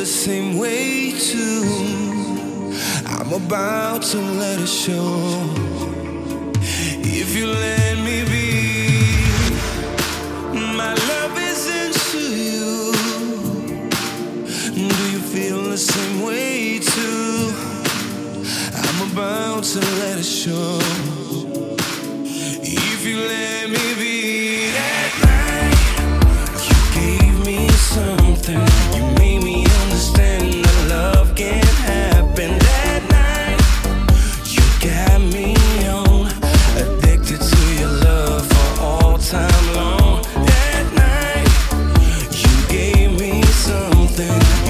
same way too. I'm about to let it show. If you let me be, my love isn't to you. Do you feel the same way too? I'm about to let it show. If you let me be, that night you gave me something. You made me understand that love can't happen. That night you got me on, addicted to your love for all time long. That night you gave me something.